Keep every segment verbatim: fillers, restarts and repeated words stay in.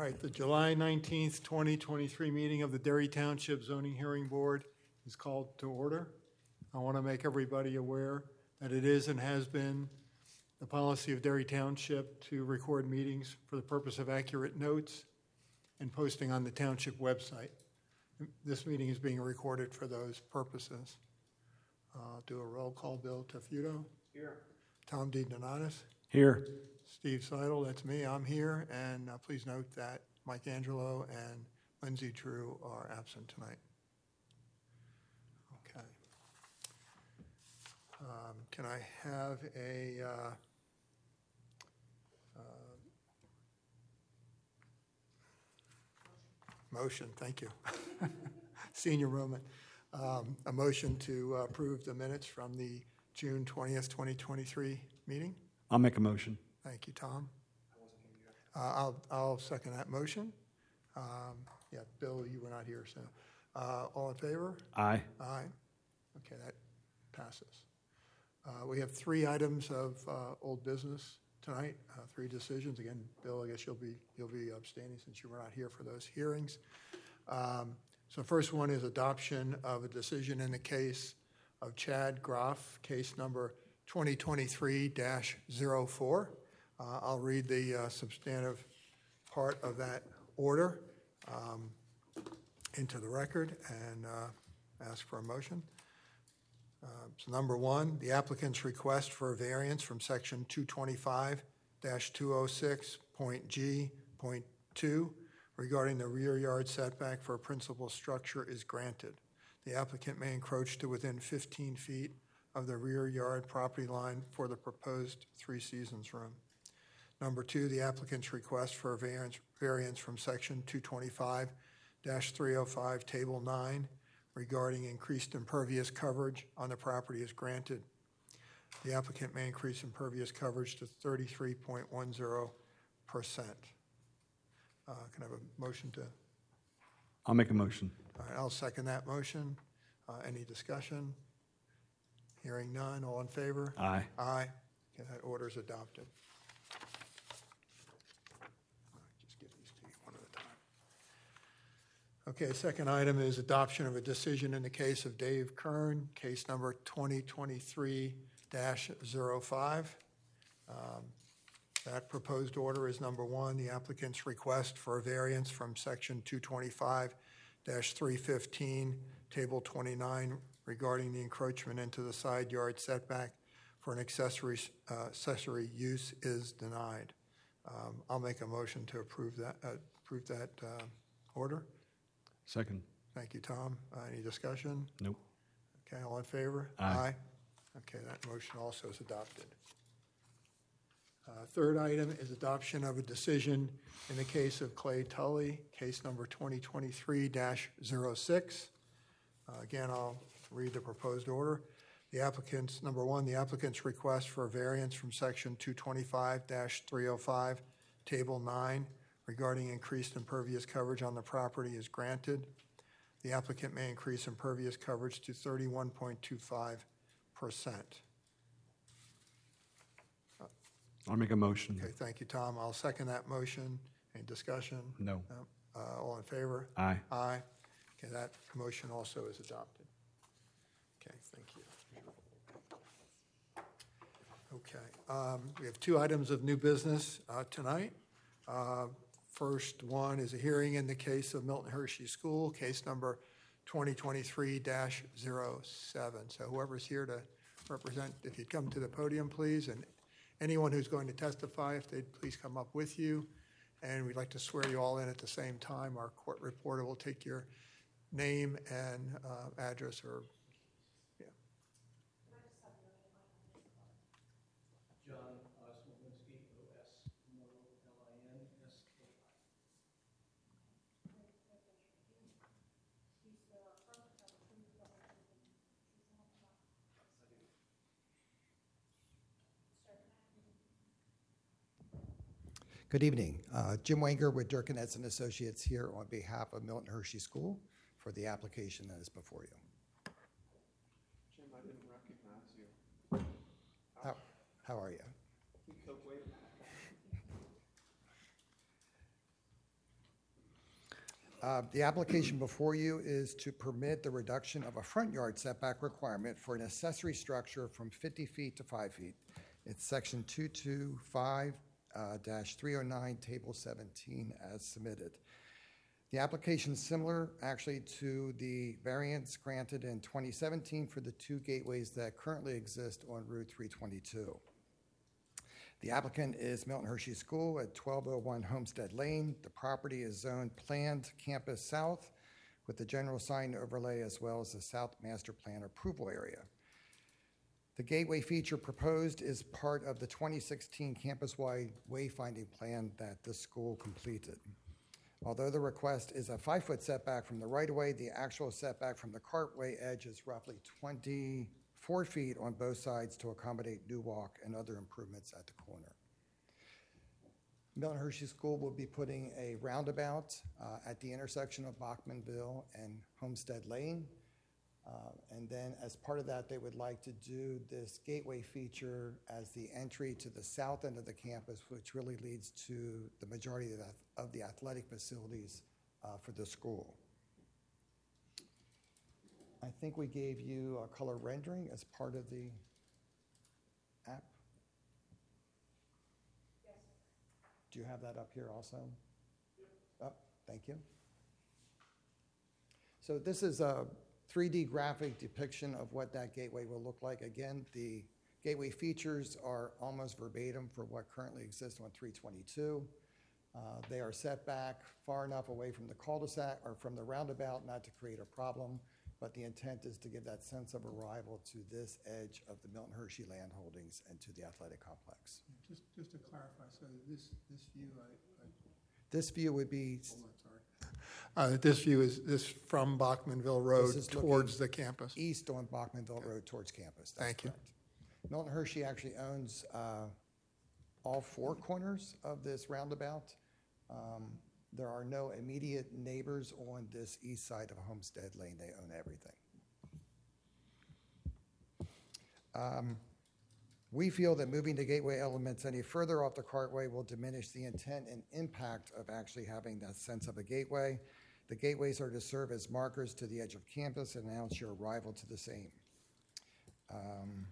right, the July nineteenth, twenty twenty-three meeting of the Derry Township Zoning Hearing Board is called to order. I want to make everybody aware that it is and has been the policy of Derry Township to record meetings for the purpose of accurate notes and posting on the township website. This meeting is being recorded for those purposes. Uh, do a roll call. Bill Tefuto. Here. Tom DeDonatis. Here. Steve Seidel, that's me, I'm here, and uh, please note that Mike Angelo and Lindsay Drew are absent tonight. Okay. Um, can I have a uh, uh, motion? Thank you. Senior moment. Um, a motion to uh, approve the minutes from the June twentieth, twenty twenty-three meeting? I'll make a motion. Thank you, Tom. Uh, I'll, I'll second that motion. Um, yeah, Bill, you were not here, so. Uh, all in favor? Aye. Aye. Okay, that passes. Uh, we have three items of uh, old business tonight, uh, three decisions. Again, Bill, I guess you'll be, you'll be abstaining since you were not here for those hearings. Um, so first one is adoption of a decision in the case of Chad Groff, case number twenty twenty-three dash zero four. Uh, I'll read the uh, substantive part of that order um, into the record and uh, ask for a motion. Uh, so number one, the applicant's request for a variance from section two twenty-five dash two oh six point G point two regarding the rear yard setback for a principal structure is granted. The applicant may encroach to within fifteen feet of the rear yard property line for the proposed Three Seasons room. Number two, the applicant's request for a variance, variance from section two twenty-five dash three oh five, table nine, regarding increased impervious coverage on the property is granted. The applicant may increase impervious coverage to thirty-three point one zero percent. Uh, can I have a motion to? I'll make a motion. All right, I'll second that motion. Uh, any discussion? Hearing none, all in favor? Aye. Aye. Okay, that order is adopted. Just give these to you one at a time. Okay, second item is adoption of a decision in the case of Dave Kern, case number twenty twenty-three dash zero five. Um, that proposed order is number one, the applicant's request for a variance from section two twenty-five dash three fifteen, table twenty-nine, regarding the encroachment into the side yard setback for an accessory uh, accessory use is denied. Um, I'll make a motion to approve that uh, approve that uh, order. Second. Thank you, Tom. Uh, any discussion? Nope. Okay, all in favor? Aye. Aye. Okay, that motion also is adopted. Uh, third item is adoption of a decision in the case of Clay Tully, case number twenty twenty-three dash zero six. Uh, again, I'll read the proposed order. The applicant's, number one, the applicant's request for a variance from section two twenty-five dash three oh five, table nine, regarding increased impervious coverage on the property is granted. The applicant may increase impervious coverage to thirty-one point two five percent. I'll make a motion. Okay, thank you, Tom. I'll second that motion. Any discussion? No. No. Uh, all in favor? Aye. Aye. Okay, that motion also is adopted. Okay, thank you. Okay, um, we have two items of new business uh, tonight. Uh, first one is a hearing in the case of Milton Hershey School, case number twenty twenty-three dash zero seven. So whoever's here to represent, if you'd come to the podium, please, and anyone who's going to testify, if they'd please come up with you. And we'd like to swear you all in at the same time. Our court reporter will take your name and uh, address or, yeah. John Osmowinski, O S M O L I N S K I. Good evening. Uh, Jim Wanger with Durkinets and Associates here on behalf of Milton Hershey School for the application that is before you. Jim, I didn't recognize you. How, how are you? You go way back. Uh, The application before you is to permit the reduction of a front yard setback requirement for an accessory structure from fifty feet to five feet. It's section two twenty-five three oh nine, table seventeen as submitted. The application is similar actually to the variance granted in twenty seventeen for the two gateways that currently exist on Route three twenty-two. The applicant is Milton Hershey School at twelve oh one Homestead Lane. The property is zoned planned campus south with the general sign overlay as well as the south master plan approval area. The gateway feature proposed is part of the twenty sixteen campus-wide wayfinding plan that the school completed. Although the request is a five-foot setback from the right-of-way, the actual setback from the cartway edge is roughly twenty-four feet on both sides to accommodate new walk and other improvements at the corner. Milton Hershey School will be putting a roundabout uh, at the intersection of Bachmanville and Homestead Lane. Uh, and then as part of that, they would like to do this gateway feature as the entry to the south end of the campus, which really leads to the majority of, that, of the athletic facilities uh, for the school. I think we gave you a color rendering as part of the app. Yes. Do you have that up here also? Yep. Oh, thank you. So this is a three D graphic depiction of what that gateway will look like. Again, the gateway features are almost verbatim for what currently exists on three twenty-two. Uh, they are set back far enough away from the cul-de-sac or from the roundabout not to create a problem, but the intent is to give that sense of arrival to this edge of the Milton Hershey land holdings and to the athletic complex. Just, just to clarify, so this, this view, I, I This view would be, hold on, sorry. Uh, this view is this from Bachmanville Road This is towards the campus. east on Bachmanville Road towards campus. That's Thank you. correct. Milton Hershey actually owns uh, all four corners of this roundabout. Um, There are no immediate neighbors on this east side of Homestead Lane. They own everything. Um, We feel that moving the gateway elements any further off the cartway will diminish the intent and impact of actually having that sense of a gateway. The gateways are to serve as markers to the edge of campus and announce your arrival to the same. Um,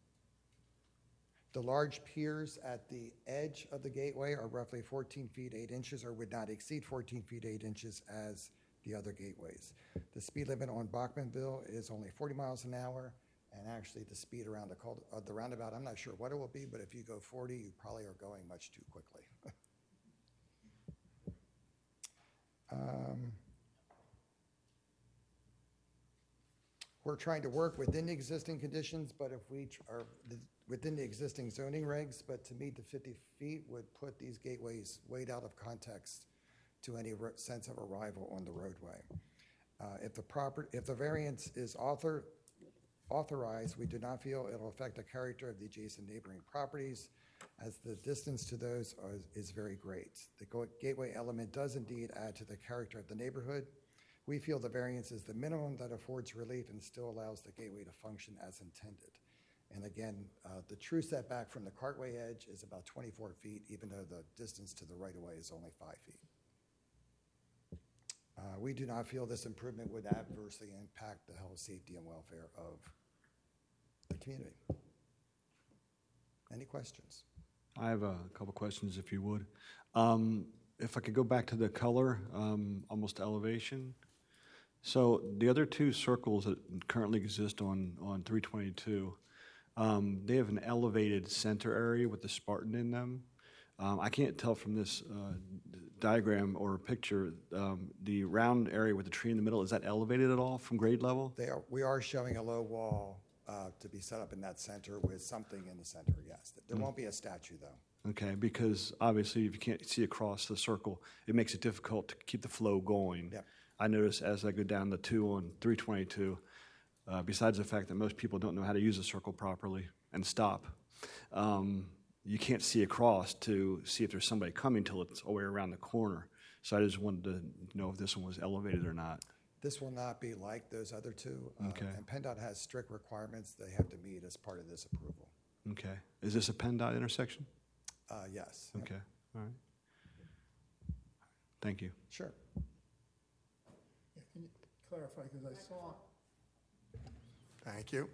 The large piers at the edge of the gateway are roughly fourteen feet, eight inches, or would not exceed fourteen feet, eight inches as the other gateways. The speed limit on Bachmanville is only forty miles an hour, and actually the speed around the, cul- uh, the roundabout, I'm not sure what it will be, but if you go forty, you probably are going much too quickly. um, We're trying to work within the existing conditions, but if we tr- are the- within the existing zoning regs, but to meet the fifty feet would put these gateways way out of context to any ro- sense of arrival on the roadway. Uh, If the proper, if the variance is author, authorized, we do not feel it'll affect the character of the adjacent neighboring properties, as the distance to those are- is very great. The go- gateway element does indeed add to the character of the neighborhood. We feel the variance is the minimum that affords relief and still allows the gateway to function as intended. And again, uh, the true setback from the cartway edge is about twenty-four feet, even though the distance to the right-of-way is only five feet. Uh, We do not feel this improvement would adversely impact the health, safety, and welfare of the community. Any questions? I have a couple questions, if you would. Um, If I could go back to the color, um, almost elevation. So the other two circles that currently exist on, on three twenty-two, um, they have an elevated center area with the Spartan in them. Um, I can't tell from this uh, diagram or picture, um, the round area with the tree in the middle, is that elevated at all from grade level? They are, we are showing a low wall uh, to be set up in that center with something in the center, yes. There won't be a statue, though. Okay, because obviously if you can't see across the circle, it makes it difficult to keep the flow going. Yep. I notice as I go down the two on three twenty-two, uh, besides the fact that most people don't know how to use a circle properly and stop, um, you can't see across to see if there's somebody coming till it's all the way around the corner. So I just wanted to know if this one was elevated or not. This will not be like those other two. uh, Okay. And PennDOT has strict requirements they have to meet as part of this approval. Okay. Is this a PennDOT intersection? Uh, Yes. Yep. Okay, all right. Thank you. Sure. clarify, because I saw. Thank you.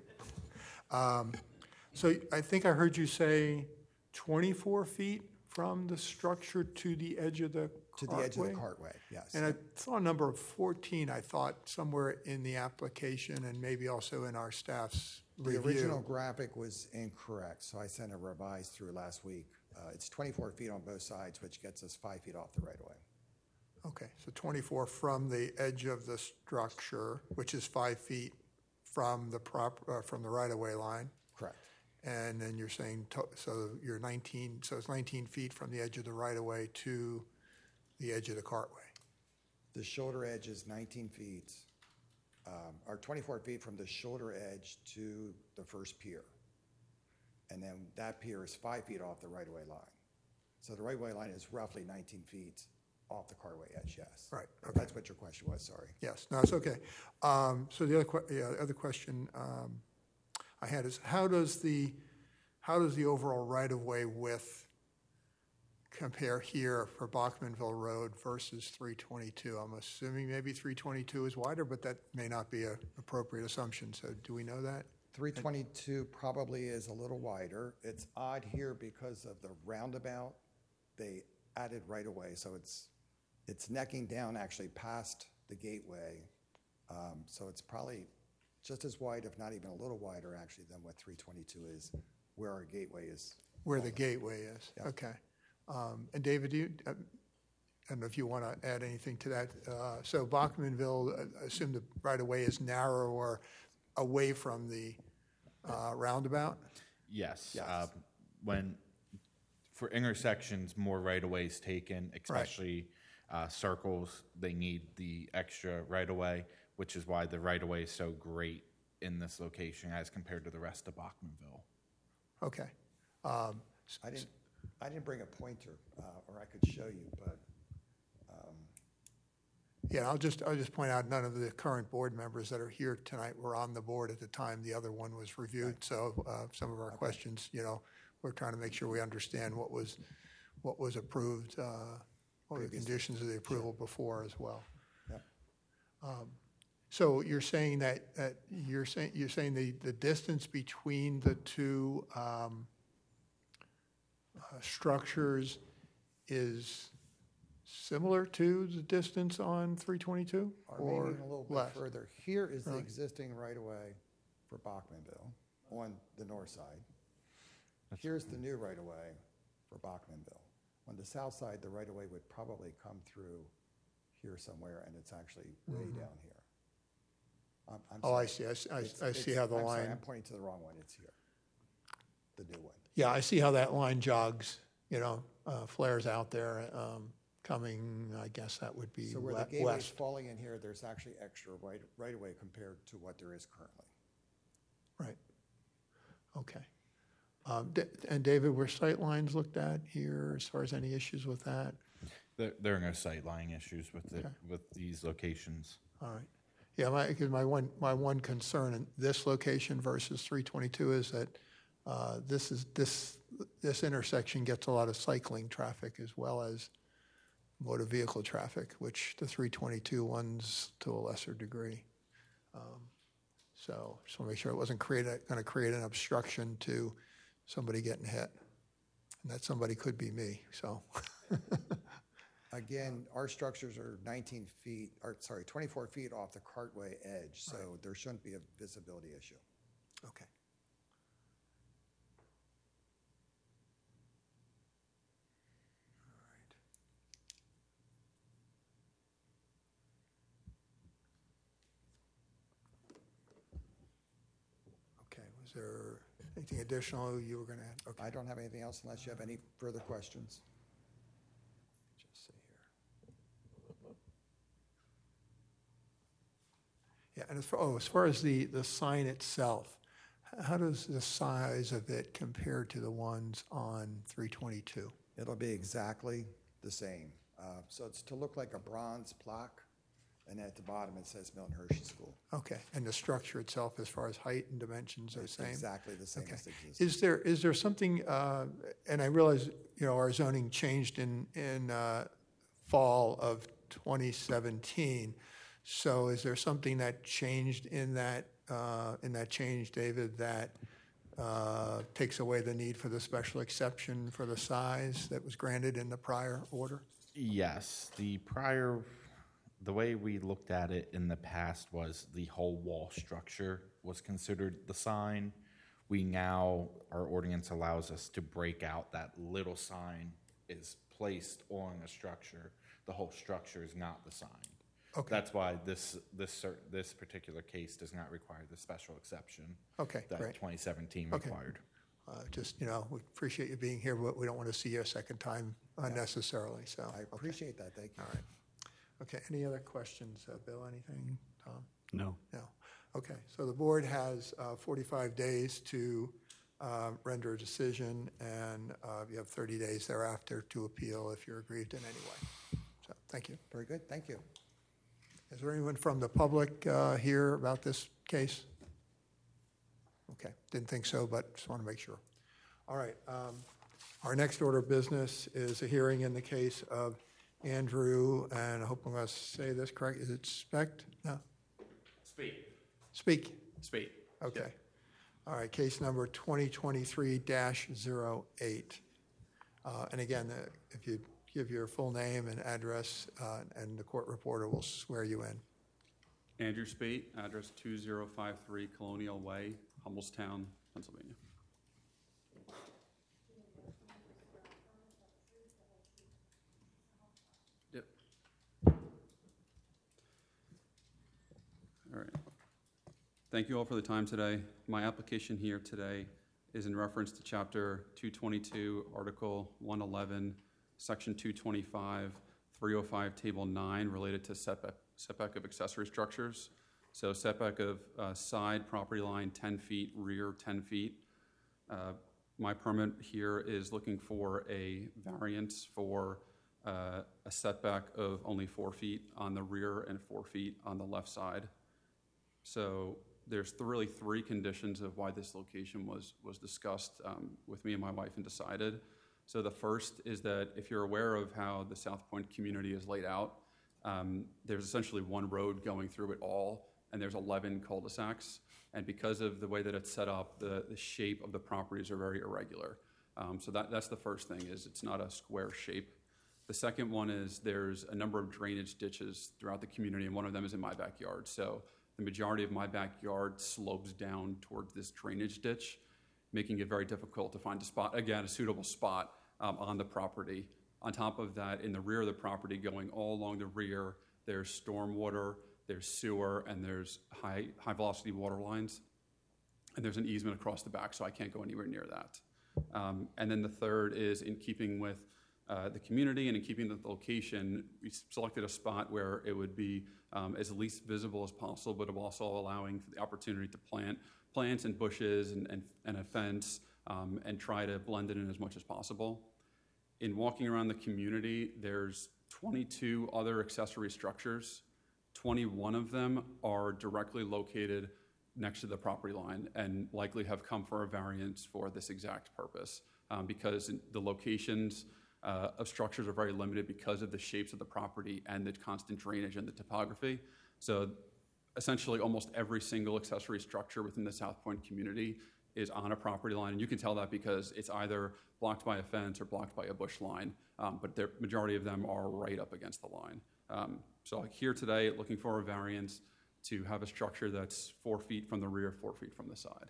Um, So I think I heard you say twenty-four feet from the structure to the edge of the To the edge of the cartway? cartway, yes. And I saw a number of fourteen, I thought, somewhere in the application and maybe also in our staff's The original review. graphic was incorrect, so I sent a revised through last week. Uh, It's twenty-four feet on both sides, which gets us five feet off the right-of-way. Okay, so twenty-four from the edge of the structure, which is five feet from the prop, uh, from the right-of-way line. Correct. And then you're saying, to- so you're nineteen, so it's nineteen feet from the edge of the right-of-way to the edge of the cartway. The shoulder edge is nineteen feet, um, or twenty-four feet from the shoulder edge to the first pier. And then that pier is five feet off the right-of-way line. So the right-of-way line is roughly nineteen feet off the cartway edge, yes. Right, If okay. That's what your question was, sorry. Yes, no, it's okay. Um, So the other, que- yeah, the other question um, I had is, how does the, how does the overall right-of-way width compare here for Bachmanville Road versus three twenty-two? I'm assuming maybe three twenty-two is wider, but that may not be an appropriate assumption, so do we know that? three twenty-two probably is a little wider. It's odd here because of the roundabout. They added right away, so it's, it's necking down actually past the gateway. Um, So it's probably just as wide, if not even a little wider actually than what three twenty-two is, where our gateway is. Where the gateway is? Yeah. Okay. Um, And David, do you, uh, I don't know if you want to add anything to that. Uh, So Bachmanville, uh, I assume the right-of-way is narrower away from the uh, roundabout? Yes. Yes. uh, When, for intersections, more right-of-ways taken, especially uh, circles, they need the extra right-of-way, which is why the right-of-way is so great in this location as compared to the rest of Bachmanville. Okay. Um, I didn't, I didn't bring a pointer, uh, or I could show you, but Yeah, I'll just, I'll just point out, none of the current board members that are here tonight were on the board at the time the other one was reviewed. So uh, some of our questions, you know, we're trying to make sure we understand what was, what was approved, uh, what were the conditions of the approval before as well. Yep. Um, So you're saying that, that you're saying, you're saying the, the distance between the two um, uh, structures is similar to the distance on three twenty-two? or maybe even a little bit less? further. Here is the Really? existing right-of-way for Bachmanville on the north side. Here's the new right-of-way for Bachmanville. On the south side, the right-of-way would probably come through here somewhere, and it's actually way down here. I'm- I'm Oh, I sorry. see, I see, It's- I- I see it's- how the I'm sorry, I'm line, pointing to the wrong one, it's here, the new one. yeah, I see how that line jogs, you know, uh, flares out there, um, coming, I guess that would be So where the we- gateway's west. falling in here, there's actually extra right, right-of-way compared to what there is currently. Right, okay. Um, Da- And David, were sight lines looked at here as far as any issues with that? There, there are no sightline issues with the, Okay. with these locations. All right. Yeah, my, because my one, my one concern in this location versus three twenty-two is that uh, this is, this, this intersection gets a lot of cycling traffic as well as motor vehicle traffic, which the three twenty-two ones to a lesser degree. Um, So just want to make sure it wasn't create, going to create an obstruction to somebody getting hit. And that somebody could be me, so. Again, our structures are nineteen feet, or sorry, twenty-four feet off the cartway edge, so there shouldn't be a visibility issue. Okay. All right. Okay, was there anything additional you were going to add? Okay, I don't have anything else unless you have any further questions. just see here. Yeah, and as far, oh, as far as the, the sign itself, h- how does the size of it compare to the ones on three twenty-two? It'll be exactly the same. Uh, So it's to look like a bronze plaque, and at the bottom it says Milton Hershey School. Okay, and the structure itself, as far as height and dimensions, are the It's same? exactly the same Okay. as the existing. Is there, is there something, uh, and I realize, you know, our zoning changed in, in uh, fall of twenty seventeen, So is there something that changed in that, uh, in that change, David, that uh, takes away the need for the special exception for the size that was granted in the prior order? Yes, the prior, the way we looked at it in the past was the whole wall structure was considered the sign. We now, our ordinance allows us to break out that little sign is placed on a structure. The whole structure is not the sign. Okay. That's why this, this, cer- this particular case does not require the special exception Okay, that great. twenty seventeen Okay. required. Uh, Just, you know, we appreciate you being here, but we don't want to see you a second time unnecessarily, so. I okay. appreciate that, thank you. All right. Okay, any other questions, uh, Bill, anything, Tom? No. No. Okay, so the board has uh, forty-five days to uh, render a decision, and uh, you have thirty days thereafter to appeal if you're aggrieved in any way. So, thank you. Very good, thank you. Is there anyone from the public uh, here about this case? Okay, didn't think so, but just want to make sure. All right, um, our next order of business is a hearing in the case of Andrew, and I hope I'm going to say this correct. Is it Specht? No? Speak. Speak. Speak. Okay. All right, case number twenty twenty-three dash zero eight. Uh, And again, uh, if you give your full name and address, uh, and the court reporter will swear you in. Andrew Spate, address two zero five three Colonial Way, Hummelstown, Pennsylvania. Yep. All right. Thank you all for the time today. My application here today is in reference to Chapter two twenty-two, Article one eleven, Section two twenty-five, three oh five, Table nine, related to setback, setback of accessory structures. So setback of uh, side property line ten feet, rear ten feet. Uh, my permit here is looking for a variance for uh, a setback of only four feet on the rear and four feet on the left side. So there's th- really three conditions of why this location was, was discussed um, with me and my wife and decided. So the first is that if you're aware of how the South Point community is laid out, um, there's essentially one road going through it all, and there's eleven cul-de-sacs. And because of the way that it's set up, the, the shape of the properties are very irregular. Um, so that, that's the first thing, is it's not a square shape. The second one is there's a number of drainage ditches throughout the community, and one of them is in my backyard. So the majority of my backyard slopes down towards this drainage ditch, making it very difficult to find a spot, again, a suitable spot um, on the property. On top of that, in the rear of the property, going all along the rear, there's stormwater, there's sewer, and there's high, high velocity water lines. And there's an easement across the back, so I can't go anywhere near that. Um, and then the third is in keeping with uh, the community and in keeping with the location, we selected a spot where it would be um, as least visible as possible, but also allowing for the opportunity to plant plants and bushes and, and, and a fence um, and try to blend it in as much as possible. In walking around the community, there's twenty-two other accessory structures. twenty-one of them are directly located next to the property line and likely have come for a variance for this exact purpose um, because the locations uh, of structures are very limited because of the shapes of the property and the constant drainage and the topography. So essentially almost every single accessory structure within the South Point community is on a property line, and you can tell that because it's either blocked by a fence or blocked by a bush line, um, but the majority of them are right up against the line. Um, so here today, looking for a variance to have a structure that's four feet from the rear, four feet from the side.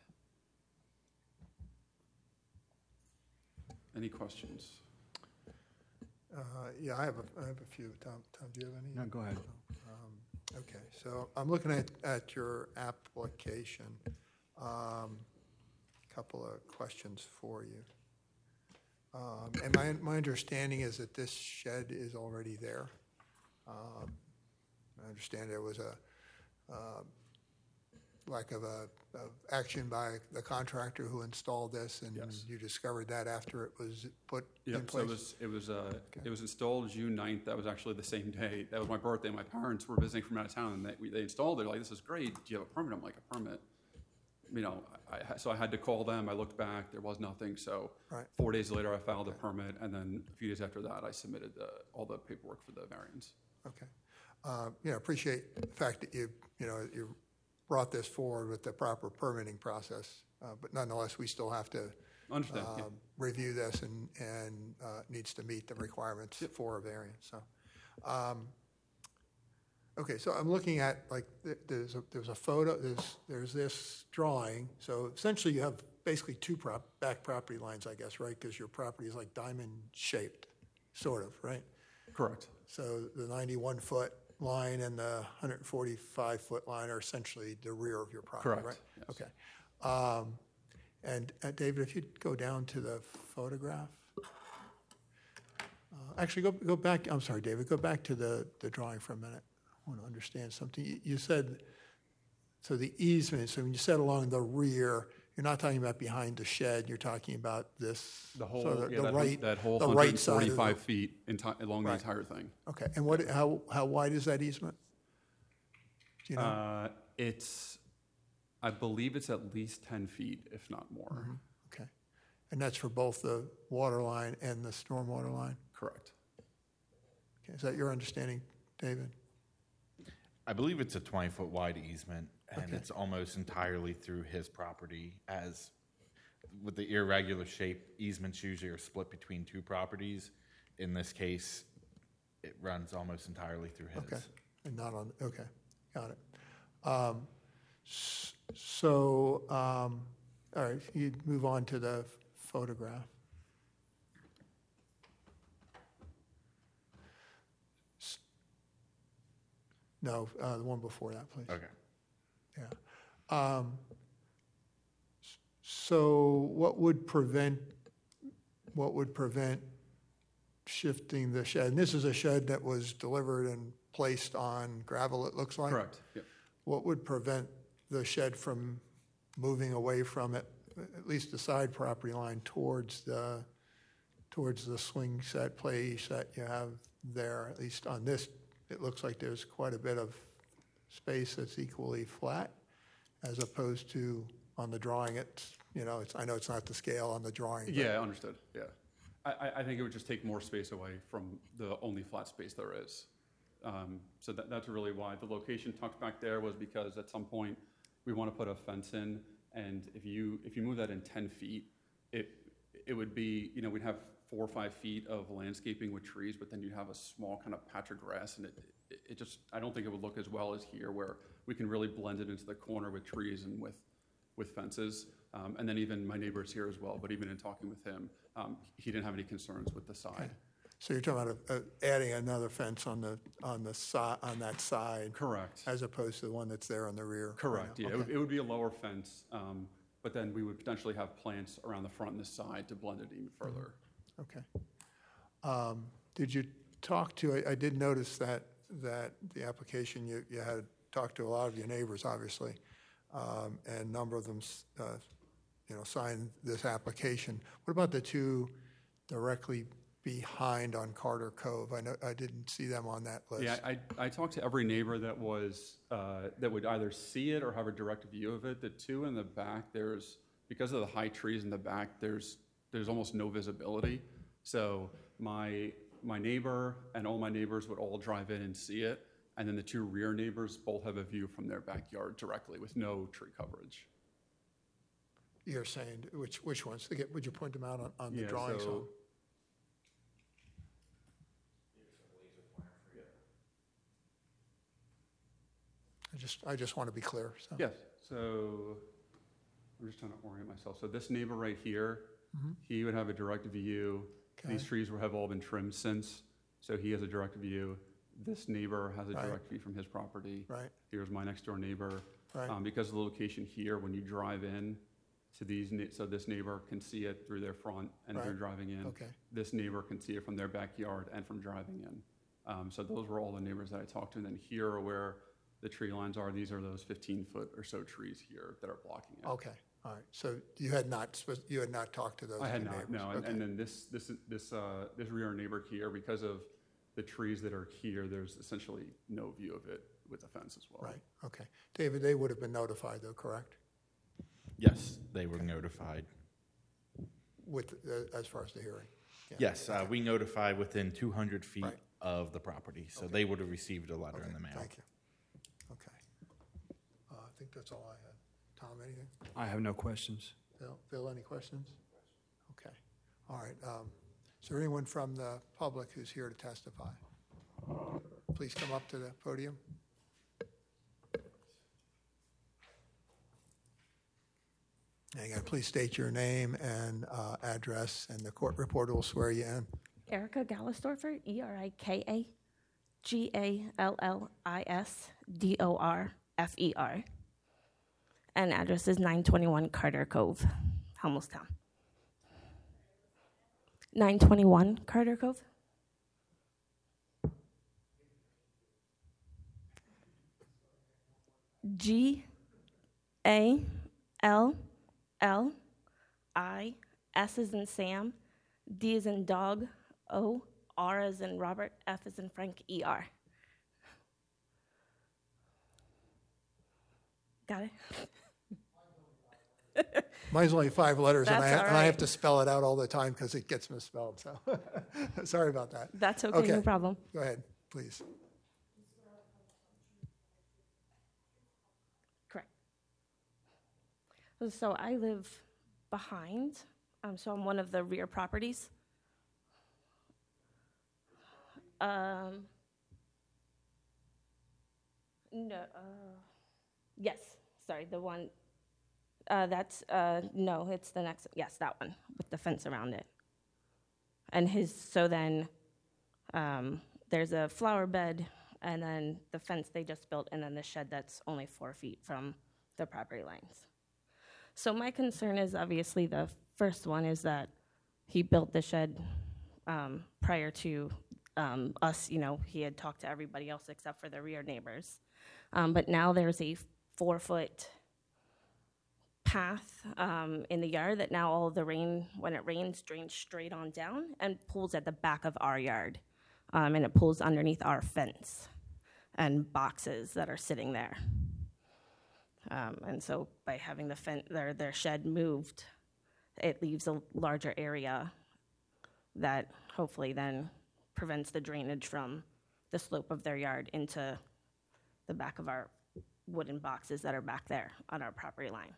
Any questions? Uh, Yeah, I have a, I have a few. Tom, Tom, do you have any? No, go ahead. Um, Okay, so I'm looking at, at your application. Um, Couple of questions for you. Um, And my, my understanding is that this shed is already there. Um, I understand there was a uh, lack of a, of action by the contractor who installed this, and Yes. you discovered that after it was put in Yep, so place? it was, it was, uh, it was installed June ninth. That was actually the same day. That was my birthday. My parents were visiting from out of town, and they, we- they installed it. Like, this is great. Do you have a permit? I'm like, a permit? You know, I, I- so I had to call them. I looked back. There was nothing. So Right. four days later, I filed a permit, and then a few days after that, I submitted the, all the paperwork for the variance. Okay. uh, you know, appreciate the fact that you, you know, you brought this forward with the proper permitting process. Uh, But nonetheless, we still have to Understand, yeah. um, review this and, and uh, needs to meet the requirements for a variance, so. um, Okay, so I'm looking at, like, th- there's a, there's a photo, there's, there's this drawing. So essentially you have basically two prop, back property lines, I guess, right? Because your property is like diamond shaped, sort of, right? Correct. So the ninety-one foot line and the one hundred forty-five foot line are essentially the rear of your property, Correct, right? yes. Okay. Um, And uh, David, if you'd go down to the photograph. Uh, Actually, go, go back, I'm sorry, David, go back to the, the drawing for a minute. I want to understand something. You- You said, so the easement, so when you said along the rear, you're not talking about behind the shed, you're talking about this. The whole, so the- yeah, the that whole, right- that whole the one right hundred side of the- forty-five feet enti- along the Right. entire thing. Okay, and what, how, how wide is that easement? Do you know? Uh, It's, I believe it's at least ten feet, if not more. Okay. And that's for both the water line and the stormwater line? Correct. Okay, is that your understanding, David? I believe it's a twenty-foot wide easement, and Okay. it's almost entirely through his property, as with the irregular shape, easements usually are split between two properties. In this case, it runs almost entirely through his. Okay, and not on, okay, got it. Um, s- So, um, all right, you move on to the photograph. S- No, uh, the one before that, please. Okay. Yeah. Um, s- So what would prevent, what would prevent shifting the shed? And this is a shed that was delivered and placed on gravel, it looks like? Correct, yep. What would prevent the shed from moving away from it, at least the side property line, towards the, towards the swing set, play set you have there? At least on this, it looks like there's quite a bit of space that's equally flat, as opposed to on the drawing, it's, you know, it's, I know it's not the scale on the drawing. but- Yeah, understood, yeah. I, I, I think it would just take more space away from the only flat space there is. Um, So that, that's really why the location tucked back there was, because at some point, we want to put a fence in, and if you, if you move that in ten feet, it, it would be, you know, we'd have four or five feet of landscaping with trees, but then you'd have a small kind of patch of grass, and it, it, it just, I don't think it would look as well as here, where we can really blend it into the corner with trees and with, with fences. Um, And then even my neighbor's here as well, but even in talking with him, um, he didn't have any concerns with the side. So you're talking about uh, adding another fence on the, on the side, on that side? Correct. As opposed to the one that's there on the rear? right Correct, now? yeah. It would, Okay. it would be a lower fence, um, but then we would potentially have plants around the front and the side to blend it even further. Okay. Um, Did you talk to, I- I did notice that, that the application, you, you had talked to a lot of your neighbors, obviously, um, and a number of them, s- uh, you know, signed this application. What about the two directly behind on Carter Cove? I know, I didn't see them on that list. Yeah, I, I talked to every neighbor that was, uh, that would either see it or have a direct view of it. The two in the back, there's, because of the high trees in the back, there's, there's almost no visibility. So my, my neighbor and all my neighbors would all drive in and see it. And then the two rear neighbors both have a view from their backyard directly with no tree coverage. You're saying, which, which ones? Again, would you point them out on, on the Yeah, drawing? so- I just, I just want to be clear, so. Yes, so I'm just trying to orient myself. So this neighbor right here, he would have a direct view. These Okay. trees were, have all been trimmed since, so he has a direct view. This neighbor has a Right. direct view from his property. Right, Here's my next door neighbor. right, Um, because of the location here, when you drive in to these, ne- so this neighbor can see it through their front and they're Right. driving in. okay, This neighbor can see it from their backyard and from driving in. Um, so those were all the neighbors that I talked to. And then here are where the tree lines are. These are those fifteen foot or so trees here that are blocking it. okay, all right. So you had not, spec- you had not talked to those I had two not, neighbors? no. And, Okay. and then this, this, this, uh, this rear neighbor here, because of the trees that are here, there's essentially no view of it with the fence as well. Right, okay. David, they would have been notified though, correct? Yes, they were notified. With, uh, as far as the hearing? Yeah. Yes, uh, we notify within two hundred feet Right. of the property. So they would have received a letter in the mail. Thank you. Okay. Uh, I think that's all I had. Tom, anything? I have no questions. Bill, Bill, any questions? Okay. All right. Um, Is there anyone from the public who's here to testify? Please come up to the podium. And you got to please state your name and uh, address, and the court reporter will swear you in. Erica Gallisdorfer, E R I K A G A L L I S D O R F E R. And address is nine twenty-one Carter Cove, Helmstown. nine twenty-one Carter Cove. G A L L I S as in Sam, D as in dog, O, R as in Robert, F as in Frank, E R. Got it? Mine's only five letters, and I, That's all and I have right. to spell it out all the time because it gets misspelled, so sorry about that. That's okay, Okay. no problem. Go ahead, please. Correct. So I live behind, um, so I'm one of the rear properties. Um, no, uh, yes, sorry, the one, uh, that's, uh, no, it's the next, yes, that one, with the fence around it. And his, so then, um, there's a flower bed, and then the fence they just built, and then the shed that's only four feet from the property lines. So my concern is obviously the first one is that he built the shed um, prior to um, us, you know, he had talked to everybody else except for the rear neighbors. Um, but now there's a four-foot path um, in the yard that now all of the rain, when it rains, drains straight on down and pools at the back of our yard. Um, and it pulls underneath our fence and boxes that are sitting there. Um, and so by having the fen- their, their shed moved, it leaves a larger area that hopefully then prevents the drainage from the slope of their yard into the back of our wooden boxes that are back there on our property line.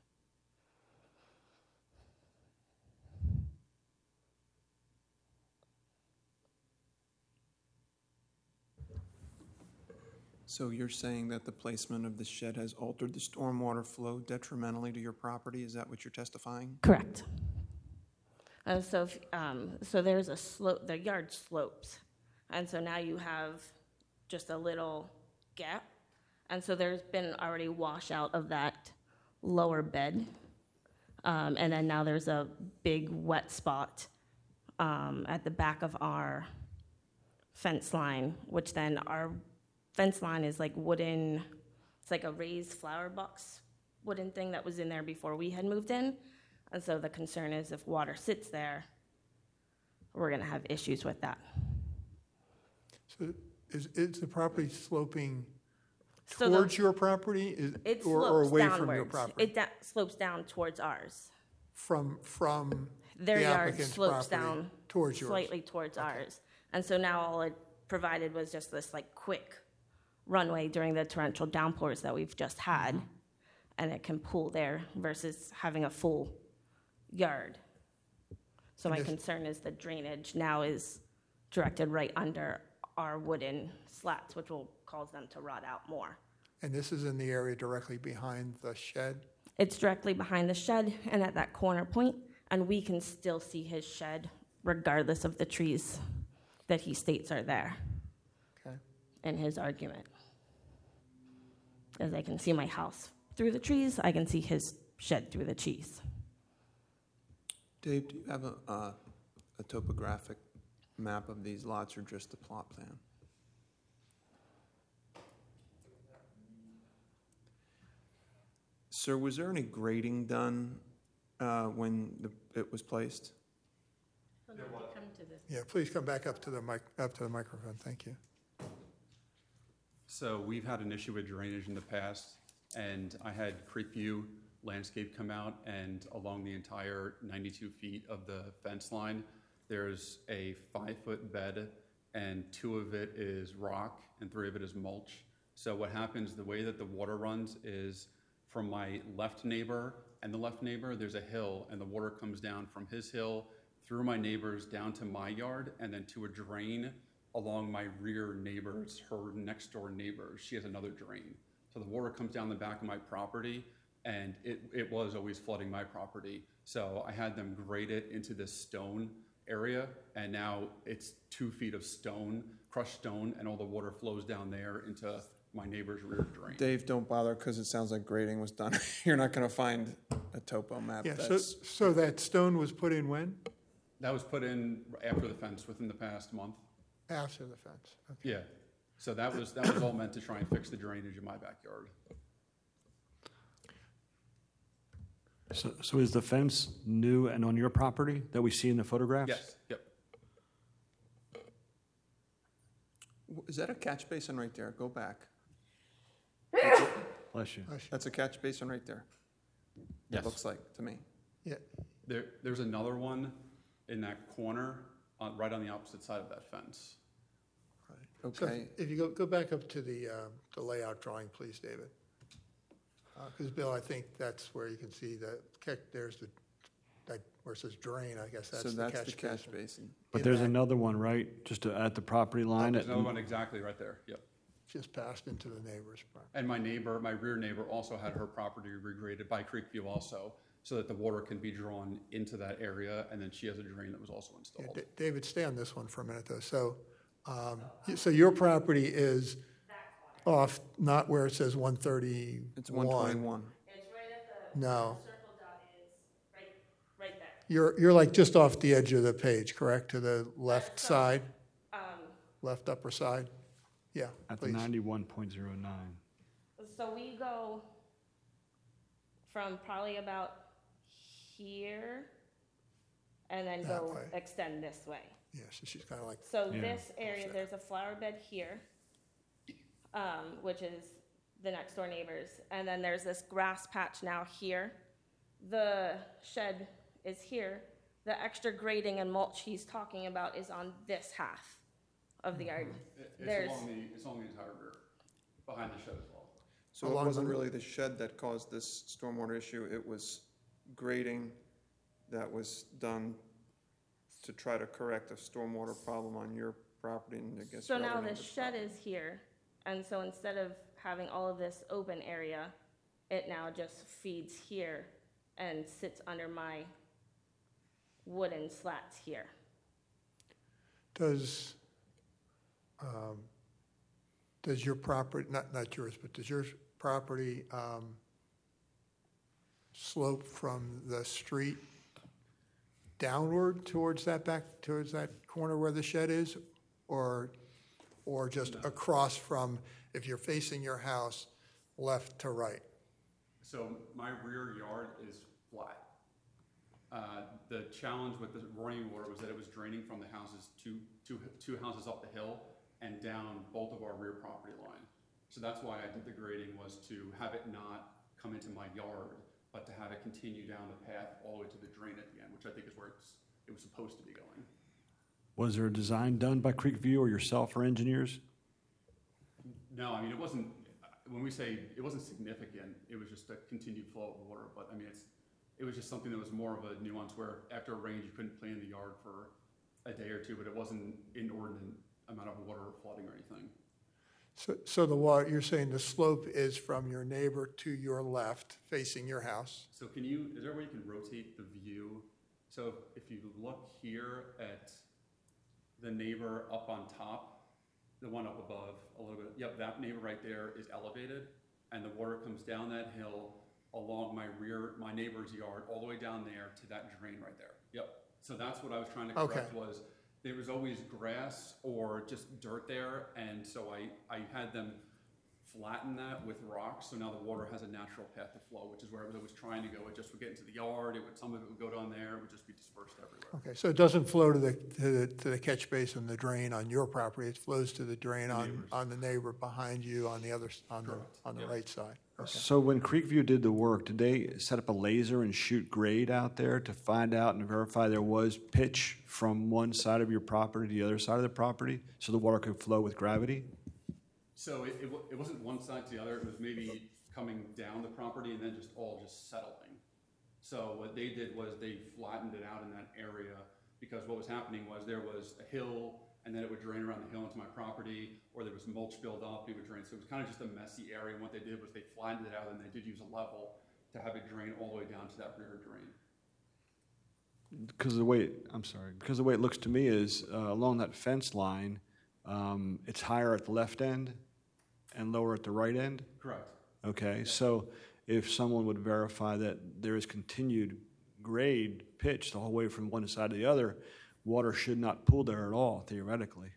So you're saying that the placement of the shed has altered the stormwater flow detrimentally to your property? Is that what you're testifying? Correct. Uh, so, if, um, so there's a slope, the yard slopes. And so now you have just a little gap. And so there's been already washout of that lower bed. Um, and then now there's a big wet spot um, at the back of our fence line, which then our fence line is like wooden, it's like a raised flower box wooden thing that was in there before we had moved in. And so the concern is if water sits there, we're gonna have issues with that. So is, is the property sloping So the- towards your property is, It or, slopes or away downwards. from your property? It da- slopes down towards ours. From, from Their the yard applicant's slopes property down towards yours? slightly towards ours. And so now all it provided was just this like quick runway during the torrential downpours that we've just had. And it can pool there versus having a full yard. So my And if- concern is the drainage now is directed right under our wooden slats, which will cause them to rot out more. And this is in the area directly behind the shed? It's directly behind the shed and at that corner point, and we can still see his shed regardless of the trees that he states are there Okay. in his argument. As I can see my house through the trees, I can see his shed through the trees. Dave, do you have a, uh, a topographic map of these lots or just a plot plan? Sir, was there any grading done uh, when the, it was placed? Yeah, please come back up to the mic, up to the microphone, thank you. So we've had an issue with drainage in the past, and I had Creekview Landscape come out, and along the entire ninety-two feet of the fence line, there's a five-foot bed and two of it is rock, and three of it is mulch. So what happens, the way that the water runs is from my left neighbor and the left neighbor, there's a hill, and the water comes down from his hill through my neighbors down to my yard, and then to a drain along my rear neighbors, her next door neighbors. She has another drain. So the water comes down the back of my property, and it, it was always flooding my property. So I had them grade it into this stone area, and now it's two feet of stone, crushed stone, and all the water flows down there into my neighbor's rear drain. Dave, don't bother, because it sounds like grading was done. You're not going to find a topo map. Yeah, so, That's, so that stone was put in when? That was put in after the fence, within the past month. After the fence, okay. Yeah. So that was, that was all meant to try and fix the drainage in my backyard. So, so is the fence new and on your property that we see in the photographs? Yes, yep. is that a catch basin right there? Go back. Bless you. That's a catch basin right there. Yes. It looks like to me. Yeah, There, there's another one in that corner, uh, right on the opposite side of that fence. so Okay. if- if you go, go back up to the, um, the layout drawing, please, David. Because, Bill, I think that's where you can see the, catch. There's the, that, where it says drain, I guess that's So the that's catch the catch basin. basin. But in there's that- another one, right, just at the property line? There's at- another one exactly right there, yep. Just passed into the neighbor's property. And my neighbor, my rear neighbor also had her property regraded by Creekview also, so that the water can be drawn into that area, and then she has a drain that was also Yeah, installed. Da- David, stay on this one for a minute, though. So, um, so your property is off, not where it says one thirty-one. It's one twenty-one. It's right at the, No. the circle dot is right, right there. You're, you're like just off the edge of the page, correct? To the left So- side, Um, left upper side? Yeah, At the please. ninety-one point zero nine. so we go from probably about here and then That go way. extend this way. Yeah, so she's kind of like, So Yeah. this area, there's a flower bed here, um, which is the next door neighbors. And then there's this grass patch now here. The shed is here. The extra grading and mulch he's talking about is on this half of the yard. It- There's- It's along the, it's along the entire rear, behind the shed as well. So it Along wasn't the- really the shed that caused this stormwater issue, it was grading that was done to try to correct a stormwater problem on your property, and I guess. So your now other the neighbor's shed property. is here, and so instead of having all of this open area, it now just feeds here and sits under my wooden slats here. does, um, does your property, not, not yours, but does your property um, slope from the street downward towards that back, towards that corner where the shed is? Or, or just across from, if you're facing your house, left to right? So my rear yard is flat. Uh, The challenge with the rainwater was that it was draining from the houses, two, two, two houses up the hill and down both of our rear property line. So that's why I did the grading, was to have it not come into my yard, but to have it continue down the path all the way to the drain at the end, which I think is where it's, it was supposed to be going. Was there a design done by Creekview or yourself or engineers? No, I mean, it wasn't, when we say, it wasn't significant, it was just a continued flow of water, but I mean, it's, it was just something that was more of a nuance where after a rain, you couldn't play in the yard for a day or two, but it wasn't inordinate amount of water flooding or anything. So, so the water, you're saying the slope is from your neighbor to your left, facing your house? So can you, is there a way you can rotate the view? So if you look here at the neighbor up on top, the one up above a little bit, yep, that neighbor right there is elevated, and the water comes down that hill along my rear, my neighbor's yard, all the way down there to that drain right there. Yep. So that's what I was trying to correct, Okay. was there was always grass or just dirt there, and so I, I had them flatten that with rocks, so now the water has a natural path to flow, which is where I was always trying to go. It just would get into the yard, it would, some of it would go down there, it would just be dispersed everywhere. Okay, so it doesn't flow to the, to the, to the catch basin, the drain on your property, it flows to the drain on, neighbors. on the neighbor behind you on the other, s- on the, Correct. on the Yep. right side? So when Creekview did the work, did they set up a laser and shoot grade out there to find out and verify there was pitch from one side of your property to the other side of the property so the water could flow with gravity? So it, it, wa- it wasn't one side to the other, it was maybe coming down the property and then just all just settling. So what they did was they flattened it out in that area, because what was happening was there was a hill, and then it would drain around the hill into my property, or there was mulch build up, it would drain. So it was kind of just a messy area, and what they did was they flattened it out, and they did use a level to have it drain all the way down to that rear drain. Because the way, I'm sorry, because the way it looks to me is uh, along that fence line, um, it's higher at the left end and lower at the right end? Correct. Okay, so if someone would verify that there is continued grade pitch the whole way from one side to the other, water should not pool there at all, theoretically.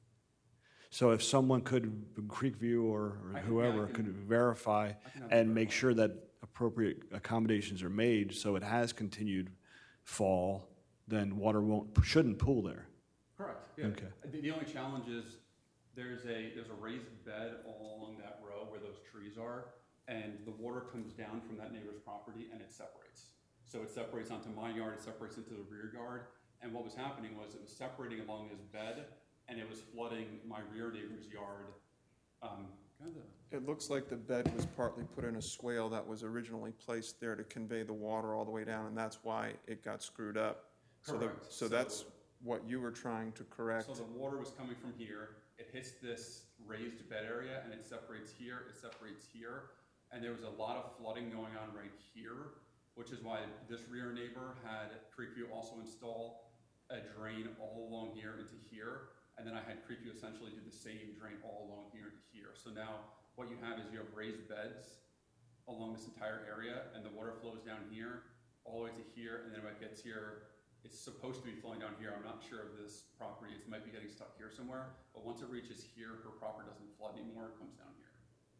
So if someone could, Creekview or, or I can- whoever, yeah, I can- could verify I can have and it make verified. sure that appropriate accommodations are made so it has continued fall, then water won't, shouldn't pool there. Correct, yeah. Okay. The, the only challenge is there's a, there's a raised bed all along that row where those trees are, and the water comes down from that neighbor's property and it separates. So it separates onto my yard, it separates into the rear yard, and what was happening was it was separating along this bed, and it was flooding my rear neighbor's yard. Um, kind of, It looks like the bed was partly put in a swale that was originally placed there to convey the water all the way down, and that's why it got screwed up. So the- Correct. So So- that's what you were trying to correct. So the water was coming from here, it hits this raised bed area, and it separates here, it separates here, and there was a lot of flooding going on right here, which is why this rear neighbor had Creekview also install a drain all along here into here, and then I had Creekview essentially do the same drain all along here to here. So now what you have is you have raised beds along this entire area, and the water flows down here all the way to here, and then when it gets here, it's supposed to be flowing down here. I'm not sure of this property, it might be getting stuck here somewhere, but once it reaches here, her property doesn't flood anymore, it comes down here.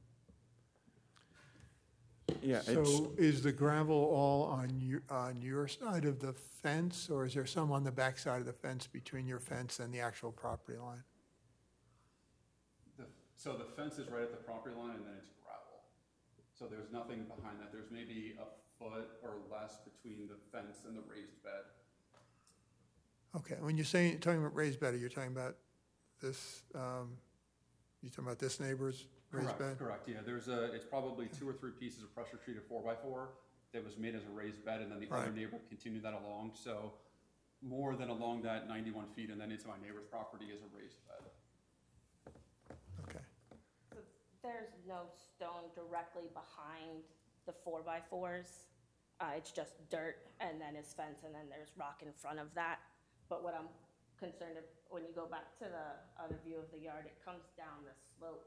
Yeah, it's, So is the gravel all on your, on your side of the fence, or is there some on the back side of the fence between your fence and the actual property line? The, so the fence is right at the property line, and then it's gravel. So there's nothing behind that. There's maybe a foot or less between the fence and the raised bed. Okay, when you're saying, talking about raised bed, are you talking about this, um, you talking about this neighbor's raised Correct, bed? correct, yeah. There's a, it's probably two or three pieces of pressure treated four by four that was made as a raised bed, and then the other Right. neighbor continued that along. So more than along that ninety-one feet, and then into my neighbor's property is a raised bed. Okay, So there's no stone directly behind the four by fours. Uh, it's just dirt and then his fence, and then there's rock in front of that. But what I'm concerned of, when you go back to the other view of the yard, it comes down the slope.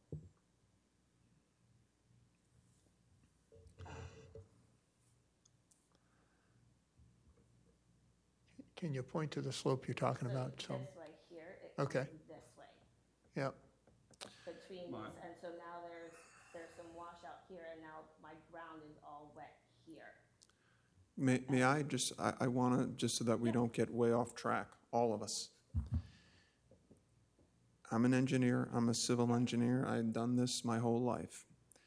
can you point to the slope you're talking So about? So, this way here, it comes Okay. this way. yeah, Between My- these, and so now there's, there's some washout here, and now my ground is all wet here. may, may I just, I, I want to, just so that we don't get way off track, all of us. I'm an engineer, I'm a civil engineer, I've done this my whole life.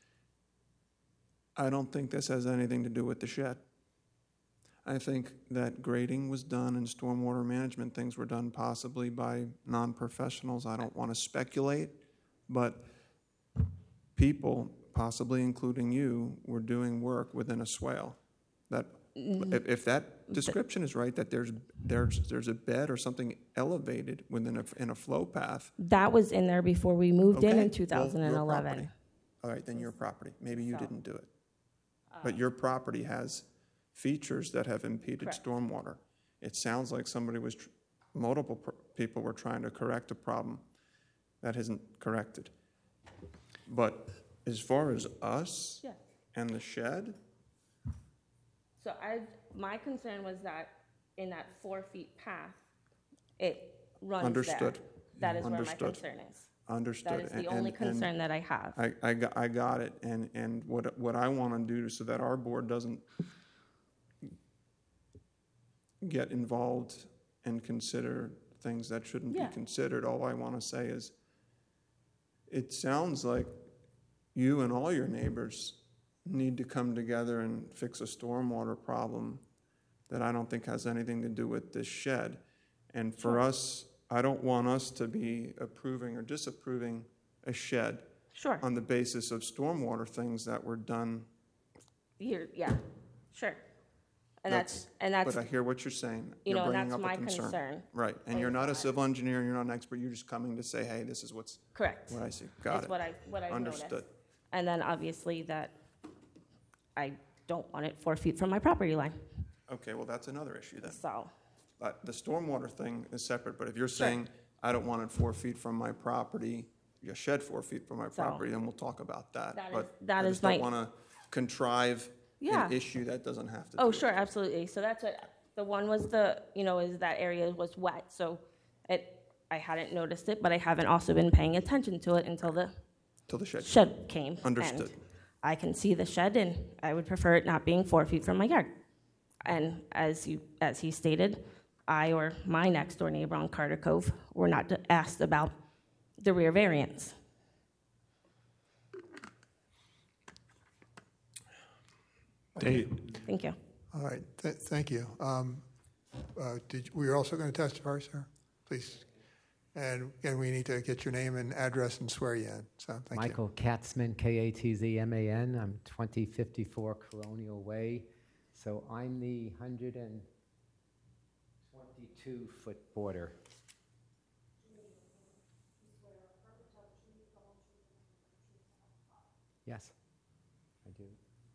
I don't think this has anything to do with the shed. I think that grading was done and stormwater management things were done possibly by non-professionals. I don't want to speculate, but people, possibly including you, were doing work within a swale. That, if, if that description is right, that there's, there's, there's a bed or something elevated within a, in a flow path. That was in there before we moved in okay, in well, two your thousand eleven. property. All right, then your property. Maybe you So, didn't do it. But your property has features that have impeded Correct. stormwater. It sounds like somebody was, tr- multiple pr- people were trying to correct a problem that isn't corrected. But as far as us Yeah. and the shed, So I, my concern was that in that four feet path, it runs there. Understood. That is where my Understood. concern is. understood. That is and- the only and- and concern that I have. I, I, got- I got it, and, and what, what I want to do so that our board doesn't get involved and consider things that shouldn't be Yeah. considered, all I want to say is, it sounds like you and all your neighbors need to come together and fix a stormwater problem that I don't think has anything to do with this shed. And for us, I don't want us to be approving or disapproving a shed Sure. on the basis of stormwater things that were done. You're, yeah, sure. And that's, and that's, But I hear what you're saying. you know, You're and bringing that's up a my concern. concern. Right, and you're not a civil engineer, you're not an expert, you're just coming to say, hey, this is what's, correct. what I see. Got Is it. what I, what I noticed. Understood. And then obviously that I don't want it four feet from my property line, Okay, well, that's another issue then. so. But the stormwater thing is separate, but if you're saying, I don't want it four feet from my property, you shed four feet from my So- property, then we'll talk about that. That is- But that I is just don't my- want to contrive Yeah. an issue that doesn't have to. Oh, do it. sure, absolutely. So that's what, the one was the, you know, is that area was wet, so it, I hadn't noticed it, but I haven't also been paying attention to it until the Till the shed. shed came. Understood. And I can see the shed, and I would prefer it not being four feet from my yard. And as you, as he stated, I or my next-door neighbor on Carter Cove were not asked about the rear variance. Dave, Thank you. All right, th- thank you. Um, uh, Did, were you also going to testify, sir? Please. And again, we need to get your name and address and swear you in, so thank you. Michael Katzman, K A T Z M A N. I'm twenty fifty-four Colonial Way. So I'm the one hundred twenty-two foot border. Yes, I do.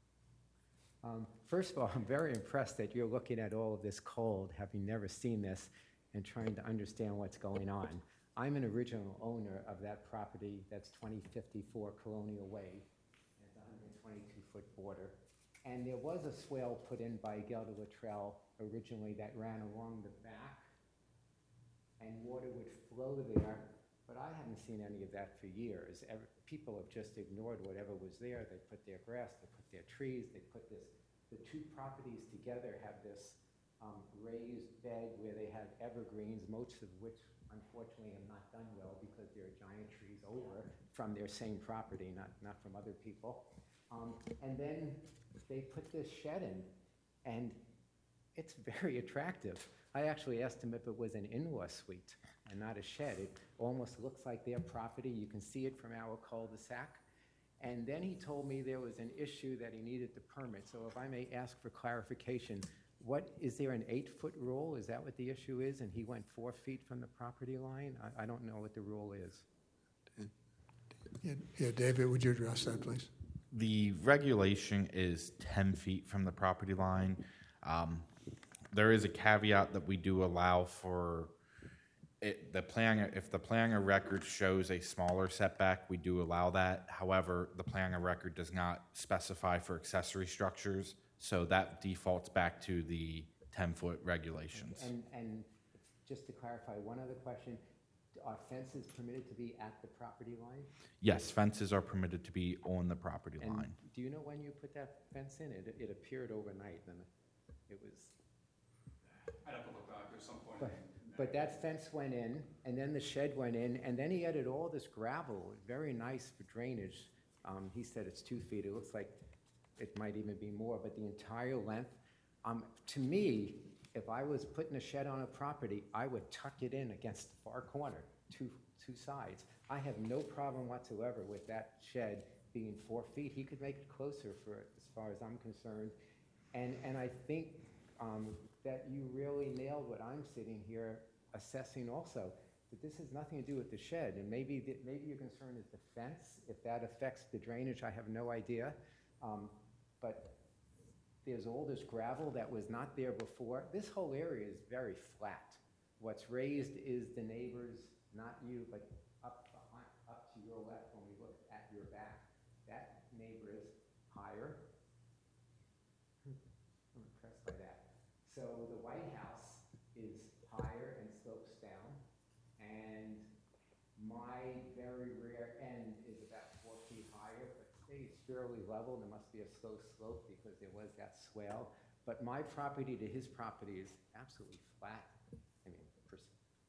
Um, First of all, I'm very impressed that you're looking at all of this cold, having never seen this, and trying to understand what's going on. I'm an original owner of that property that's twenty fifty-four Colonial Way. It's a one hundred twenty-two foot border. And there was a swale put in by Gelder Luttrell originally that ran along the back, and water would flow there, but I haven't seen any of that for years. Every, people have just ignored whatever was there. They put their grass, they put their trees, they put this, the two properties together have this um, raised bed where they have evergreens, most of which unfortunately have not done well because there are giant trees over from their same property, not, not from other people. Um, and then they put this shed in, and it's very attractive. I actually asked him if it was an in-law suite and not a shed. It almost looks like their property. You can see it from our cul-de-sac. And then he told me there was an issue that he needed the permit. So if I may ask for clarification, what, is there an eight-foot rule? Is that what the issue is? And he went four feet from the property line? I, I don't know what the rule is. Yeah, yeah, David, would you address that, please? The regulation is ten feet from the property line. Um, there is a caveat that we do allow for it, the plan. If the plan of record shows a smaller setback, we do allow that. However, the plan of record does not specify for accessory structures, so that defaults back to the ten-foot regulations. And, and just to clarify, one other question. Are fences permitted to be at the property line? Yes, fences are permitted to be on the property And line. do you know when you put that fence in? It, it appeared overnight, and it was, I'd have to look back at some point. but, but that fence went in, and then the shed went in, and then he added all this gravel, very nice for drainage. Um, he said it's two feet, it looks like it might even be more, but the entire length. Um, to me, if I was putting a shed on a property, I would tuck it in against the far corner, two, two sides. I have no problem whatsoever with that shed being four feet. He could make it closer for, as far as I'm concerned. And, and I think um, that you really nailed what I'm sitting here assessing also, that this has nothing to do with the shed. And maybe, the, maybe your concern is the fence. If that affects the drainage, I have no idea. Um, but there's all this gravel that was not there before. This whole area is very flat. What's raised is the neighbors, not you, but up behind, up to your left when we look at your back. That neighbor is higher. I'm impressed by that. So the White House is higher and slopes down, and my very rear end is about four feet higher, but stays fairly level. There must be a slow slope because there was that swale. But my property to his property is absolutely flat. I mean, per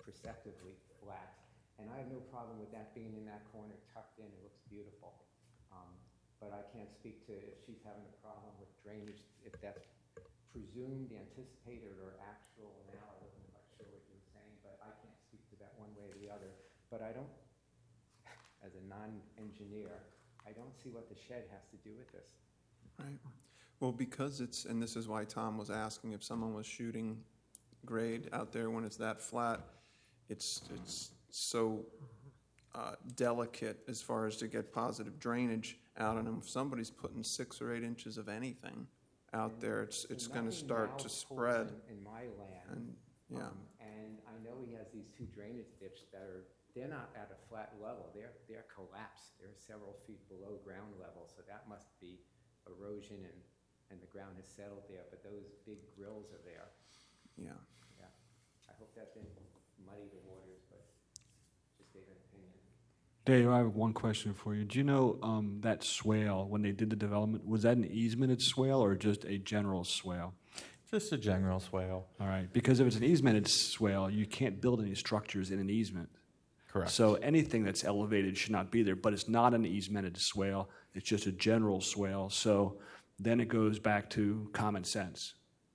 perceptively flat. And I have no problem with that being in that corner, tucked in. It looks beautiful. Um, But I can't speak to if she's having a problem with drainage, if that's presumed, anticipated, or actual now. I wasn't quite sure what you were saying, but I can't speak to that one way or the other. But I don't, as a non-engineer, I don't see what the shed has to do with this. Right. Well, because it's, and this is why Tom was asking if someone was shooting grade out there when it's that flat, it's, it's so uh, delicate as far as to get positive drainage out. And if somebody's putting six or eight inches of anything out there, it's, it's going to Nothing start now to pulls spread. In in my land. And, yeah. Um, And I know he has these two drainage ditches that are, they're not at a flat level, they're, they're collapsed. They're several feet below ground level, so that must be erosion and, and the ground has settled there, but those big grills are there. Yeah. Yeah. I hope that didn't muddy the waters, but just gave an opinion. Dave, I have one question for you. Do you know um, that swale, when they did the development, was that an easemented swale or just a general swale? Just a general swale. All right, because if it's an easemented swale, you can't build any structures in an easement. Correct. So anything that's elevated should not be there, but it's not an easemented swale. It's just a general swale. So then it goes back to common sense.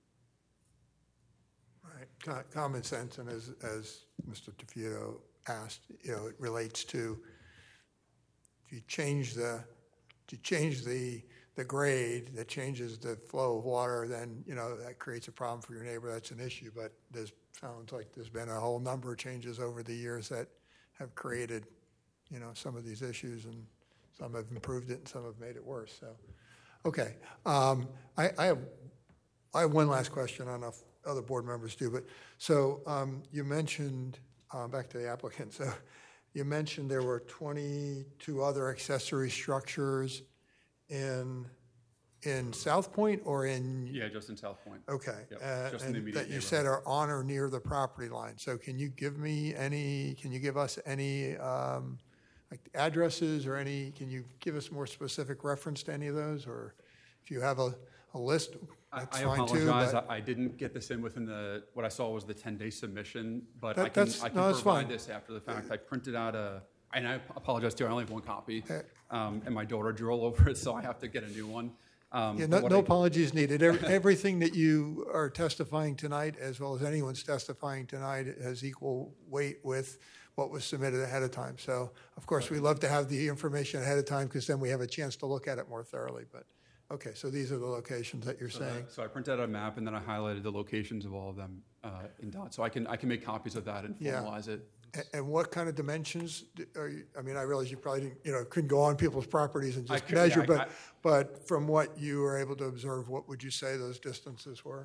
Right, Co- common sense, and as, as Mister DeFito asked, you know, it relates to, if you change the, if you change the, the grade, that changes the flow of water, then, you know, that creates a problem for your neighbor, that's an issue, but there's, sounds like there's been a whole number of changes over the years that have created, you know, some of these issues, and some have improved it and some have made it worse, so. Okay, um, I, I have, I have one last question, I don't know if other board members do, but, so, um, you mentioned, uh, back to the applicant, so, you mentioned there were twenty-two other accessory structures in, in South Point or in? Yeah, just in South Point. Okay. Yep, uh, just in the and immediate that you said are on or near the property line. So can you give me any, can you give us any, um, like addresses or any, can you give us more specific reference to any of those? Or if you have a, a list, I that's I fine too. apologize, but- I I didn't get this in within the, what I saw was the ten-day submission, but That- I can, that's- I no, can that's provide fine. this after the fact. I printed out a, and I apologize too, I only have one copy, Okay. um, and my daughter drew all over it, so I have to get a new one. Um, Yeah, but no, what no I- apologies needed. Every- Everything that you are testifying tonight, as well as anyone's testifying tonight, has equal weight with what was submitted ahead of time. So, of course, we love to have the information ahead of time because then we have a chance to look at it more thoroughly. But, okay, so these are the locations that you're So saying. that- So I printed out a map, and then I highlighted the locations of all of them uh, in dots, so I can, I can make copies of that and Yeah. formalize it. A- And what kind of dimensions d- are you, I mean, I realize you probably didn't, you know, couldn't go on people's properties and I just could- measure, yeah, I- but, I- but from what you were able to observe, what would you say those distances were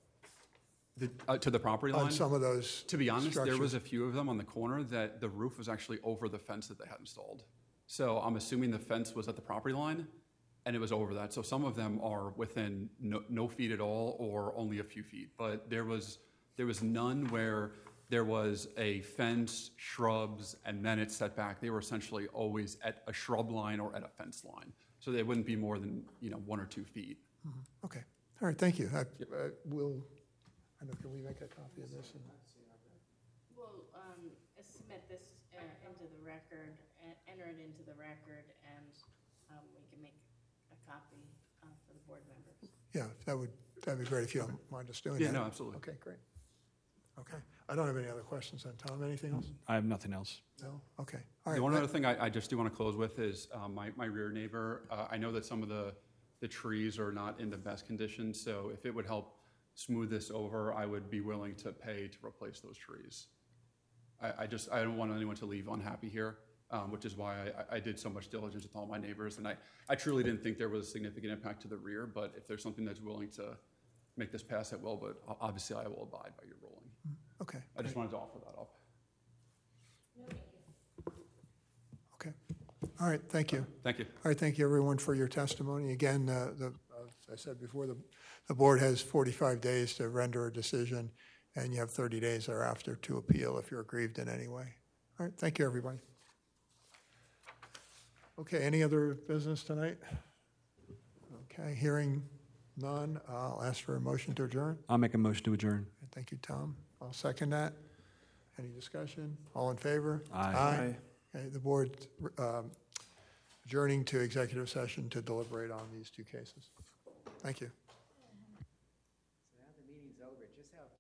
The- uh, To the property line? on some of those To be honest, there was structures? a few of them on the corner that the roof was actually over the fence that they had installed. So I'm assuming the fence was at the property line, and it was over that. So some of them are within no, no feet at all, or only a few feet. But there was, there was none where there was a fence, shrubs, and then it's set back. They were essentially always at a shrub line or at a fence line. So they wouldn't be more than, you know, one or two feet. Okay, all right, thank you. I I will, I know, can we make a copy of this? and- We'll um, submit this uh, into the record, and enter it into the record, and um, we can make a copy uh, for the board members. Yeah, that would, that'd be great if you don't mind us doing that. Yeah, no, absolutely. Okay, great. Okay, I don't have any other questions then. Tom, anything else? I have nothing else. No? Okay, all right. The one other thing I, I just do want to close with is um, my, my rear neighbor. Uh, I know that some of the, the trees are not in the best condition, so if it would help smooth this over, I would be willing to pay to replace those trees. I, I just, I don't want anyone to leave unhappy here, um, which is why I, I did so much diligence with all my neighbors. And I, I truly didn't think there was a significant impact to the rear, but if there's something that's willing to make this pass, it will, but o- obviously I will abide by your ruling. Okay, I just wanted to offer that up. okay. All right, thank you. Thank you. All right, thank you, everyone, for your testimony. Again, uh, the, as I said before, the, the board has forty-five days to render a decision, and you have thirty days thereafter to appeal if you're aggrieved in any way. All right, thank you, everybody. Okay, any other business tonight? Okay, hearing none, I'll ask for a motion to adjourn. I'll make a motion to adjourn. Thank you, Tom. I'll second that. Any discussion? All in favor? Aye. Aye. Okay, the board um, adjourning to executive session to deliberate on these two cases. Thank you.